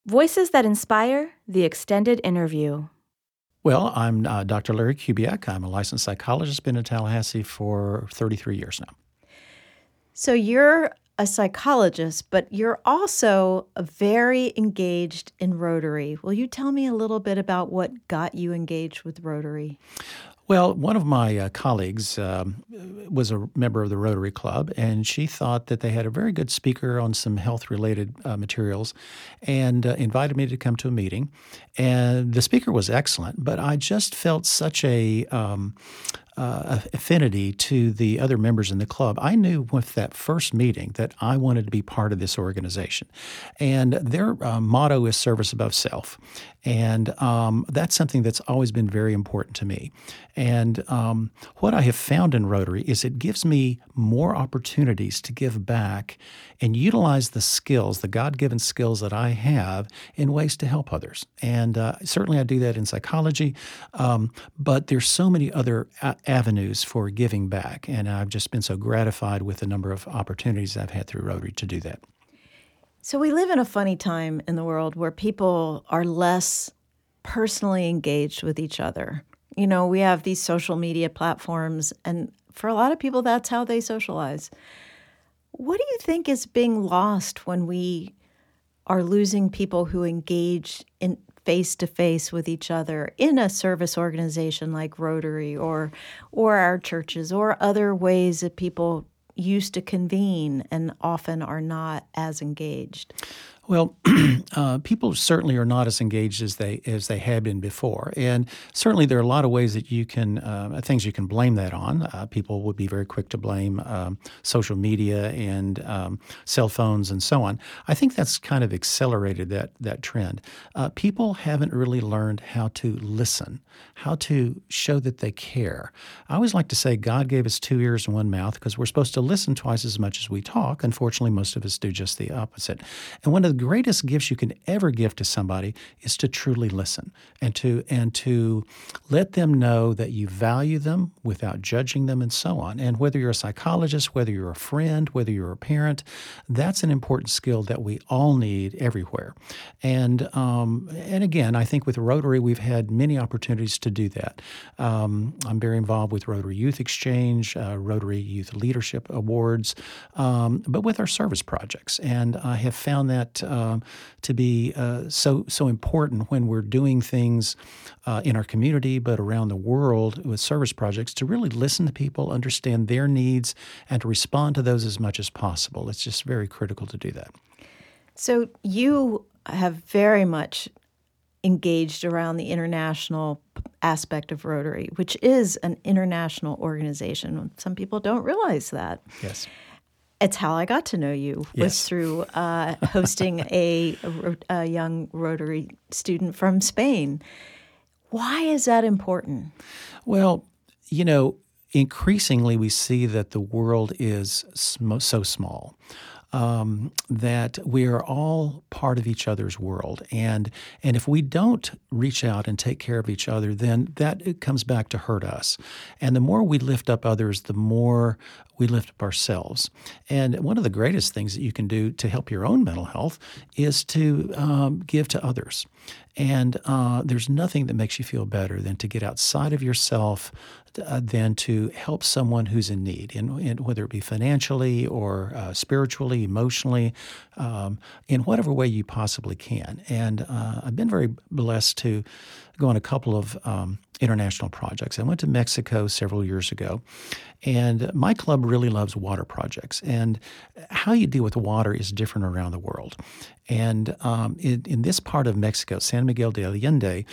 Voices that Inspire, the extended interview. Well, I'm Dr. Larry Kubiak. I'm a licensed psychologist, been in Tallahassee for 33 years now. So you're a psychologist, but you're also very engaged in Rotary. Will you tell me a little bit about what got you engaged with Rotary? Well, one of my colleagues was a member of the Rotary Club, and she thought that they had a very good speaker on some health-related materials and invited me to come to a meeting. And the speaker was excellent, but I just felt such a affinity to the other members in the club. I knew with that first meeting that I wanted to be part of this organization. And their motto is service above self. And that's something that's always been very important to me. And what I have found in Rotary is it gives me more opportunities to give back and utilize the skills, the God-given skills that I have in ways to help others. And certainly I do that in psychology, but there's so many other avenues for giving back. And I've just been so gratified with the number of opportunities I've had through Rotary to do that. So we live in a funny time in the world where people are less personally engaged with each other. You know, we have these social media platforms, and for a lot of people, that's how they socialize. What do you think is being lost when we are losing people who engage in face-to-face with each other in a service organization like Rotary or our churches or other ways that people used to convene and often are not as engaged? Well, people certainly are not as engaged as they had been before, and certainly there are a lot of ways that you can things you can blame that on. People would be very quick to blame social media and cell phones and so on. I think that's kind of accelerated that trend. People haven't really learned how to listen, how to show that they care. I always like to say God gave us 2 ears and 1 mouth because we're supposed to listen twice as much as we talk. Unfortunately, most of us do just the opposite. And one of the greatest gifts you can ever give to somebody is to truly listen and to let them know that you value them without judging them and so on. And whether you're a psychologist, whether you're a friend, whether you're a parent, that's an important skill that we all need everywhere. And again, I think with Rotary, we've had many opportunities to do that. I'm very involved with Rotary Youth Exchange, Rotary Youth Leadership Awards, but with our service projects. And I have found that to be so important when we're doing things in our community, but around the world with service projects, to really listen to people, understand their needs, and to respond to those as much as possible. It's just very critical to do that. So you have very much engaged around the international aspect of Rotary, which is an international organization. Some people don't realize that. Yes. It's how I got to know you, was through hosting a young Rotary student from Spain. Why is that important? Well, you know, increasingly we see that the world is so small. That we are all part of each other's world. And if we don't reach out and take care of each other, then it comes back to hurt us. And the more we lift up others, the more we lift up ourselves. And one of the greatest things that you can do to help your own mental health is to give to others. And there's nothing that makes you feel better than to get outside of yourself, than to help someone who's in need, and whether it be financially or spiritually, emotionally, in whatever way you possibly can. And I've been very blessed to go on a couple of international projects. I went to Mexico several years ago, and my club really loves water projects. And how you deal with water is different around the world. And in this part of Mexico, San Miguel de Allende,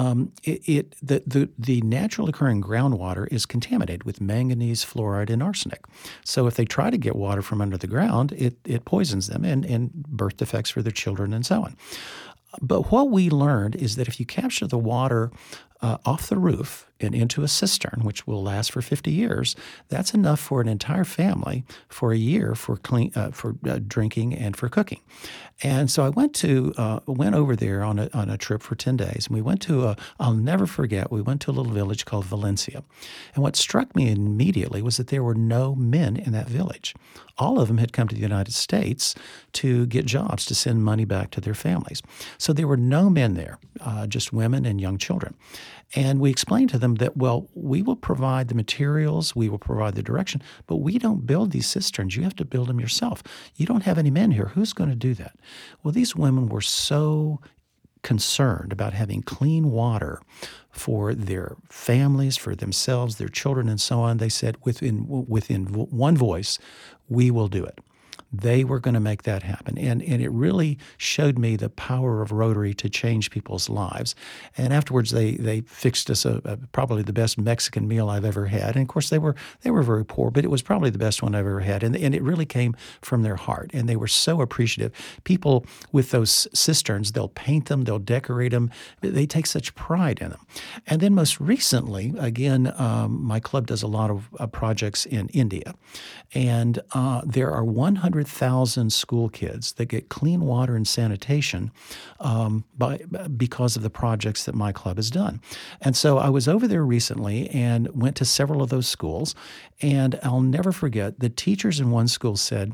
the natural occurring groundwater is contaminated with manganese, fluoride, and arsenic. So if they try to get water from under the ground, it poisons them and birth defects for their children and so on. But what we learned is that if you capture the water off the roof and into a cistern, which will last for 50 years, that's enough for an entire family for a year for drinking and for cooking. And so I went over there on a trip for 10 days, and we went to I'll never forget, we went to a little village called Valencia. And what struck me immediately was that there were no men in that village. All of them had come to the United States to get jobs, to send money back to their families. So there were no men there, just women and young children. And we explained to them that, well, we will provide the materials, we will provide the direction, but we don't build these cisterns. You have to build them yourself. You don't have any men here. Who's going to do that? Well, these women were so concerned about having clean water for their families, for themselves, their children, and so on. They said within one voice, we will do it. They were going to make that happen. And it really showed me the power of Rotary to change people's lives. And afterwards, they fixed us probably the best Mexican meal I've ever had. And of course, they were very poor, but it was probably the best one I've ever had. And it really came from their heart. And they were so appreciative. People with those cisterns, they'll paint them, they'll decorate them. They take such pride in them. And then most recently, again, my club does a lot of projects in India. And there are 100,000 school kids that get clean water and sanitation because of the projects that my club has done. And so I was over there recently and went to several of those schools. And I'll never forget, the teachers in one school said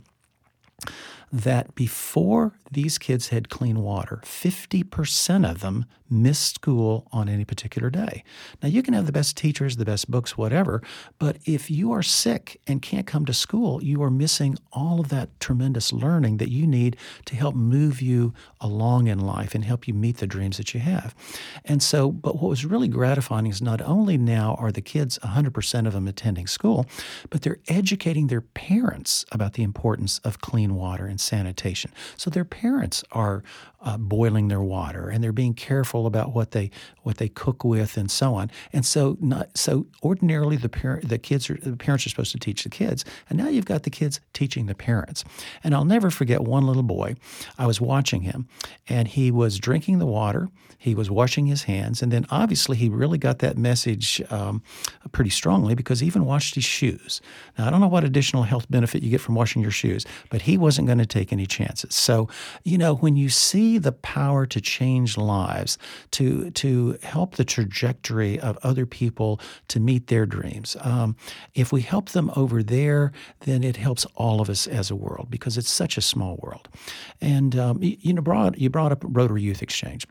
that before these kids had clean water, 50% of them missed school on any particular day. Now, you can have the best teachers, the best books, whatever, but if you are sick and can't come to school, you are missing all of that tremendous learning that you need to help move you along in life and help you meet the dreams that you have. And so, but what was really gratifying is not only now are the kids, 100% of them attending school, but they're educating their parents about the importance of clean water and sanitation. So their parents are boiling their water, and they're being careful about what they cook with, and so on. And so, ordinarily the parents are supposed to teach the kids, and now you've got the kids teaching the parents. And I'll never forget one little boy. I was watching him, and he was drinking the water. He was washing his hands, and then obviously he really got that message pretty strongly because he even washed his shoes. Now, I don't know what additional health benefit you get from washing your shoes, but he wasn't going to take any chances. So, when you see the power to change lives, to help the trajectory of other people to meet their dreams, if we help them over there, then it helps all of us as a world because it's such a small world. And you brought up Rotary Youth Exchange.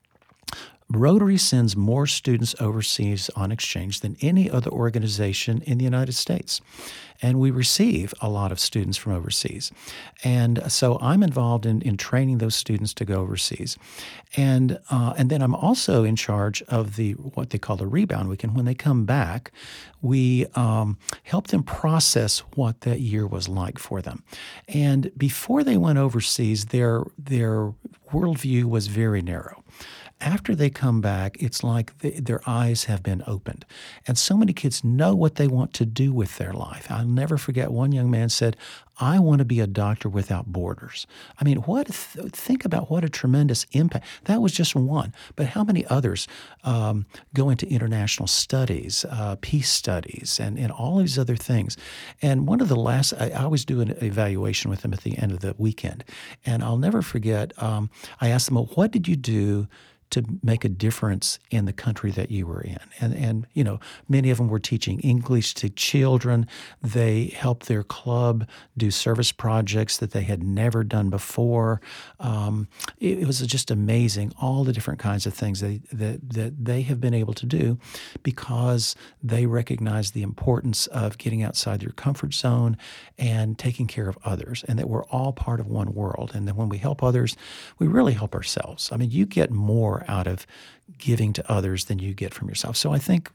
Rotary sends more students overseas on exchange than any other organization in the United States. And we receive a lot of students from overseas. And so I'm involved in training those students to go overseas. And then I'm also in charge of what they call the rebound weekend. When they come back, we help them process what that year was like for them. And before they went overseas, their worldview was very narrow. After they come back, it's like their eyes have been opened. And so many kids know what they want to do with their life. I'll never forget one young man said, I want to be a doctor without borders. I mean, think about what a tremendous impact. That was just one. But how many others go into international studies, peace studies, and all these other things? And one of the last, I always do an evaluation with them at the end of the weekend. And I'll never forget, I asked them, well, what did you do to make a difference in the country that you were in? And many of them were teaching English to children. They helped their club do service projects that they had never done before. It was just amazing, all the different kinds of things that they have been able to do because they recognize the importance of getting outside their comfort zone and taking care of others, and that we're all part of one world. And that when we help others, we really help ourselves. I mean, you get more out of giving to others than you get from yourself. So I think,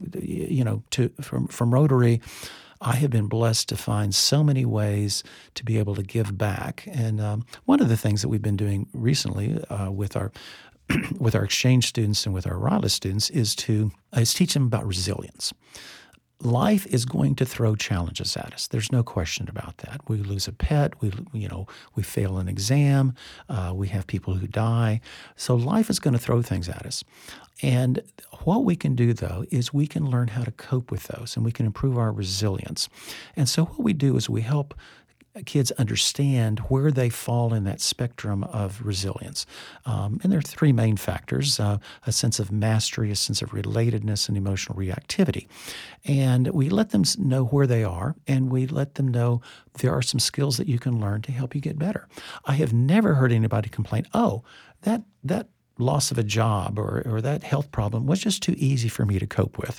from Rotary, I have been blessed to find so many ways to be able to give back. And one of the things that we've been doing recently with our exchange students and with our RILA students is teach them about resilience. life is going to throw challenges at us. There's no question about that. We lose a pet. We fail an exam. We have people who die. So life is going to throw things at us. And what we can do, though, is we can learn how to cope with those, and we can improve our resilience. And so what we do is we help kids understand where they fall in that spectrum of resilience. And there are three main factors: a sense of mastery, a sense of relatedness, and emotional reactivity. And we let them know where they are, and we let them know there are some skills that you can learn to help you get better. I have never heard anybody complain, oh, that loss of a job or that health problem was just too easy for me to cope with.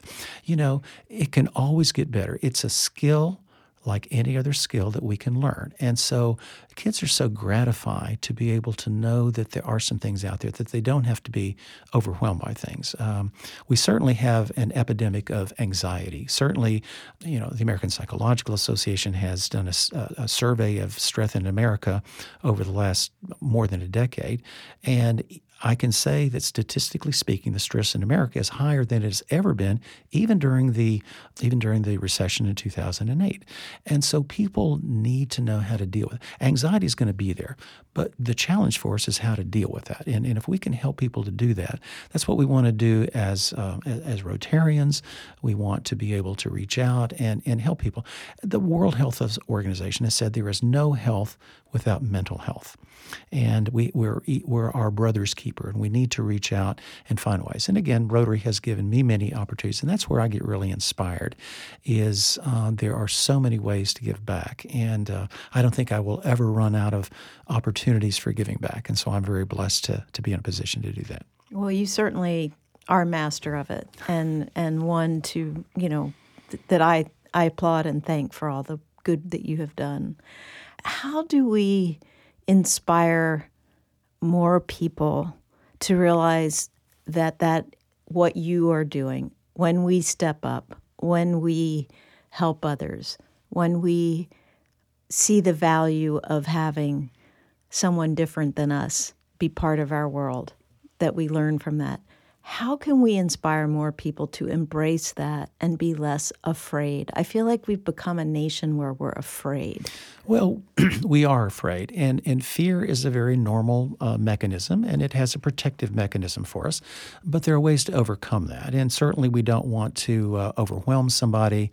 It can always get better. It's a skill like any other skill that we can learn. And so kids are so gratified to be able to know that there are some things out there, that they don't have to be overwhelmed by things. We certainly have an epidemic of anxiety. Certainly, the American Psychological Association has done a survey of stress in America over the last more than a decade. And I can say that statistically speaking, the stress in America is higher than it has ever been, even during the recession in 2008. And so people need to know how to deal with it. Anxiety is going to be there, but the challenge for us is how to deal with that. And if we can help people to do that, that's what we want to do as Rotarians. We want to be able to reach out and help people. The World Health Organization has said there is no health without mental health. And we're our brother's keeper, and we need to reach out and find ways. And again, Rotary has given me many opportunities, and that's where I get really inspired, is there are so many ways to give back. And I don't think I will ever run out of opportunities for giving back. And so I'm very blessed to be in a position to do that. Well, you certainly are a master of it, and one to, that I applaud and thank for all the good that you have done. How do we inspire more people to realize that what you are doing, when we step up, when we help others, when we see the value of having someone different than us be part of our world, that we learn from that? How can we inspire more people to embrace that and be less afraid? I feel like we've become a nation where we're afraid. Well, we are afraid, and fear is a very normal mechanism, and it has a protective mechanism for us. But there are ways to overcome that, and certainly we don't want to overwhelm somebody.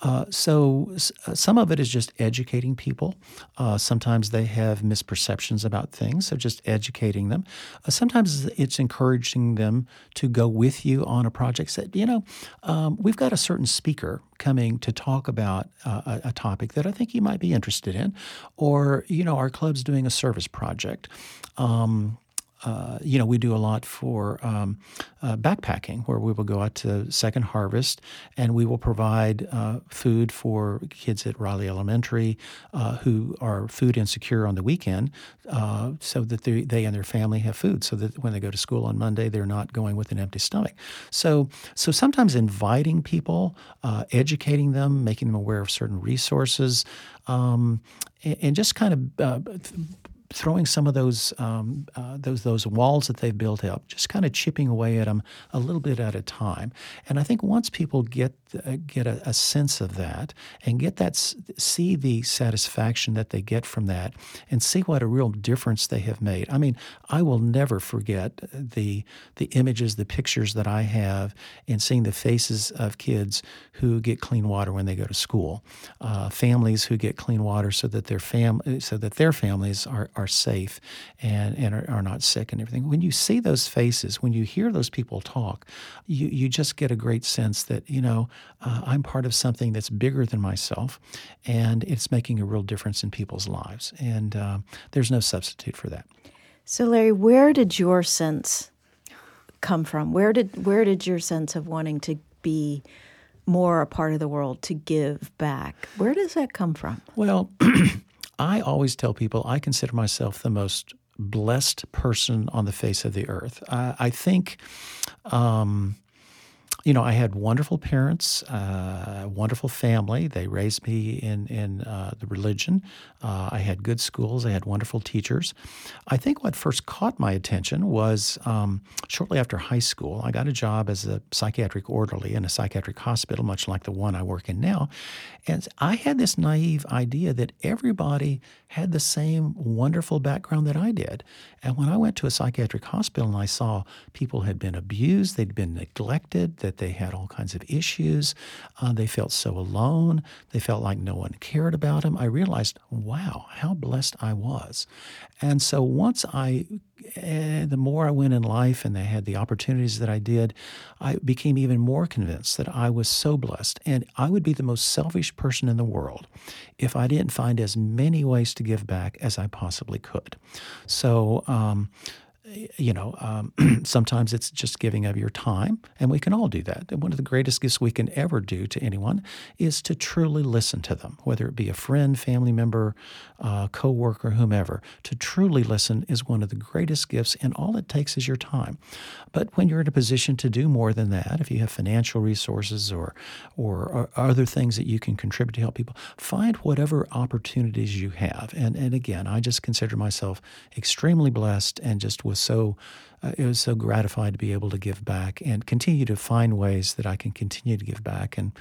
So some of it is just educating people. Sometimes they have misperceptions about things, so just educating them. Sometimes it's encouraging them to go with you on a project. Said, we've got a certain speaker coming to talk about a topic that I think you might be interested in, or our club's doing a service project. We do a lot for backpacking, where we will go out to Second Harvest and we will provide food for kids at Riley Elementary who are food insecure on the weekend, so that they and their family have food, so that when they go to school on Monday, they're not going with an empty stomach. So sometimes inviting people, educating them, making them aware of certain resources, and just kind of throwing some of those walls that they've built up, just kind of chipping away at them a little bit at a time. And I think once people get a sense of that and see the satisfaction that they get from that, and see what a real difference they have made. I mean, I will never forget the images, the pictures that I have in seeing the faces of kids who get clean water when they go to school, families who get clean water so that their families are safe and are not sick and everything. When you see those faces, when you hear those people talk, you just get a great sense that, I'm part of something that's bigger than myself, and it's making a real difference in people's lives. And there's no substitute for that. So, Larry, where did your sense come from? Where did your sense of wanting to be more a part of the world, to give back, where does that come from? Well, I always tell people I consider myself the most blessed person on the face of the earth. I think I had wonderful parents, wonderful family. They raised me in the religion. I had good schools. I had wonderful teachers. I think what first caught my attention was shortly after high school, I got a job as a psychiatric orderly in a psychiatric hospital, much like the one I work in now. And I had this naive idea that everybody had the same wonderful background that I did. And when I went to a psychiatric hospital and I saw people had been abused, they'd been neglected, that they had all kinds of issues, they felt so alone, they felt like no one cared about them, I realized, wow, how blessed I was. And so the more I went in life and I had the opportunities that I did, I became even more convinced that I was so blessed. And I would be the most selfish person in the world if I didn't find as many ways to give back as I possibly could. So, sometimes it's just giving of your time, and we can all do that. And one of the greatest gifts we can ever do to anyone is to truly listen to them, whether it be a friend, family member, coworker, whomever. To truly listen is one of the greatest gifts, and all it takes is your time. But when you're in a position to do more than that, if you have financial resources or other things that you can contribute to help people, find whatever opportunities you have. And again, I just consider myself extremely blessed and just it was so gratified to be able to give back and continue to find ways that I can continue to give back. And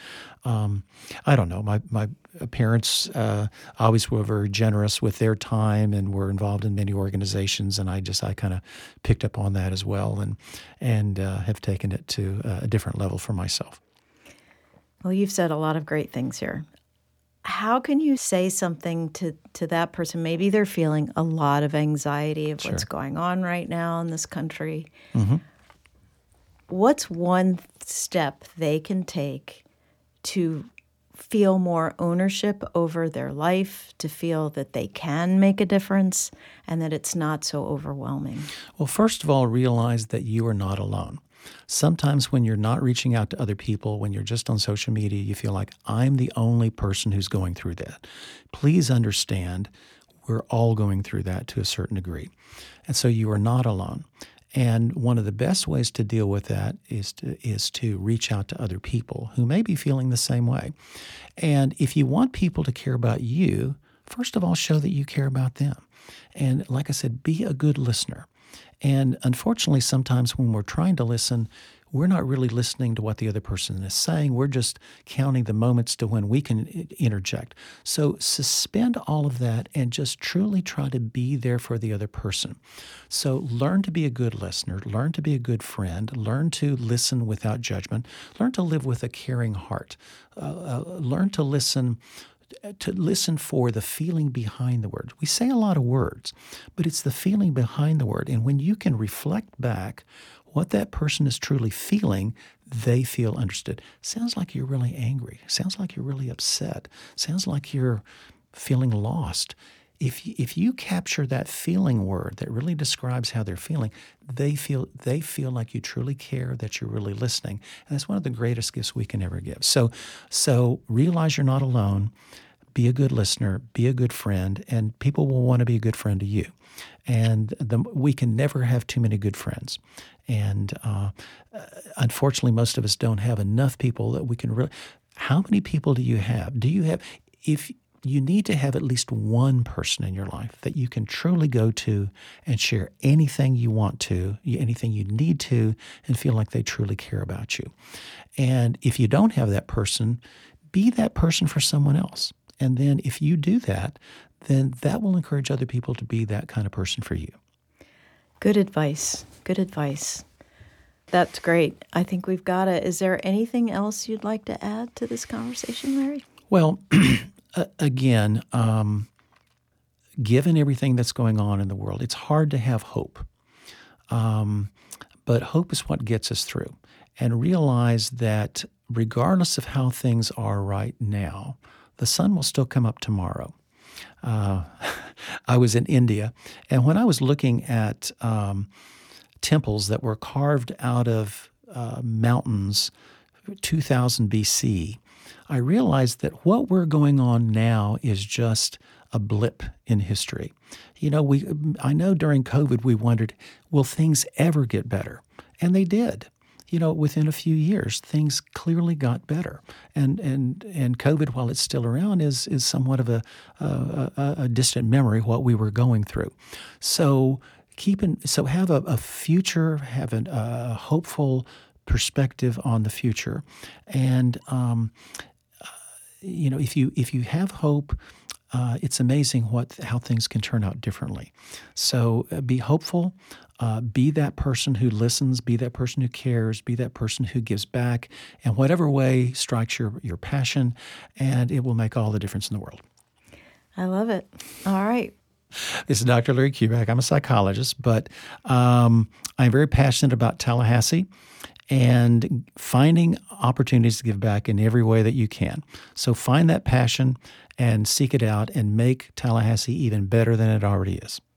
I don't know, my parents always were very generous with their time and were involved in many organizations, and I kind of picked up on that as well and have taken it to a different level for myself. Well, you've said a lot of great things here. How can you say something to that person? Maybe they're feeling a lot of anxiety of what's going on right now in this country. Mm-hmm. What's one step they can take to feel more ownership over their life, to feel that they can make a difference and that it's not so overwhelming? Well, first of all, realize that you are not alone. Sometimes when you're not reaching out to other people, when you're just on social media, you feel like I'm the only person who's going through that. Please understand we're all going through that to a certain degree. And so you are not alone. And one of the best ways to deal with that is to reach out to other people who may be feeling the same way. And if you want people to care about you, first of all, show that you care about them. And like I said, be a good listener. And unfortunately, sometimes when we're trying to listen, we're not really listening to what the other person is saying. We're just counting the moments to when we can interject. So suspend all of that and just truly try to be there for the other person. So learn to be a good listener. Learn to be a good friend. Learn to listen without judgment. Learn to live with a caring heart. Learn to listen for the feeling behind the words. We say a lot of words, but it's the feeling behind the word. And when you can reflect back what that person is truly feeling, they feel understood. Sounds like you're really angry. Sounds like you're really upset. Sounds like you're feeling lost. If you capture that feeling word that really describes how they're feeling, they feel like you truly care, that you're really listening. And that's one of the greatest gifts we can ever give. So realize you're not alone. Be a good listener, be a good friend, and people will want to be a good friend to you. And we can never have too many good friends. And unfortunately, most of us don't have enough people that we can really. How many people do you have? If you need to have at least one person in your life that you can truly go to and share anything you want to, anything you need to, and feel like they truly care about you. And if you don't have that person, be that person for someone else. And then if you do that, then that will encourage other people to be that kind of person for you. Good advice. Good advice. That's great. I think we've got it. Is there anything else you'd like to add to this conversation, Larry? Well, again, given everything that's going on in the world, it's hard to have hope. But hope is what gets us through. And realize that regardless of how things are right now, the sun will still come up tomorrow. I was in India, and when I was looking at temples that were carved out of mountains 2000 BC, I realized that what we're going on now is just a blip in history. I know during COVID we wondered, will things ever get better? And they did. within a few years, things clearly got better. And COVID, while it's still around, is somewhat of a distant memory what we were going through. So have a future, have a hopeful perspective on the future, and if you have hope, it's amazing how things can turn out differently. So be hopeful. Be that person who listens. Be that person who cares. Be that person who gives back, in whatever way strikes your passion, and it will make all the difference in the world. I love it. All right. This is Dr. Larry Kubek. I'm a psychologist, but I'm very passionate about Tallahassee and finding opportunities to give back in every way that you can. So find that passion and seek it out and make Tallahassee even better than it already is.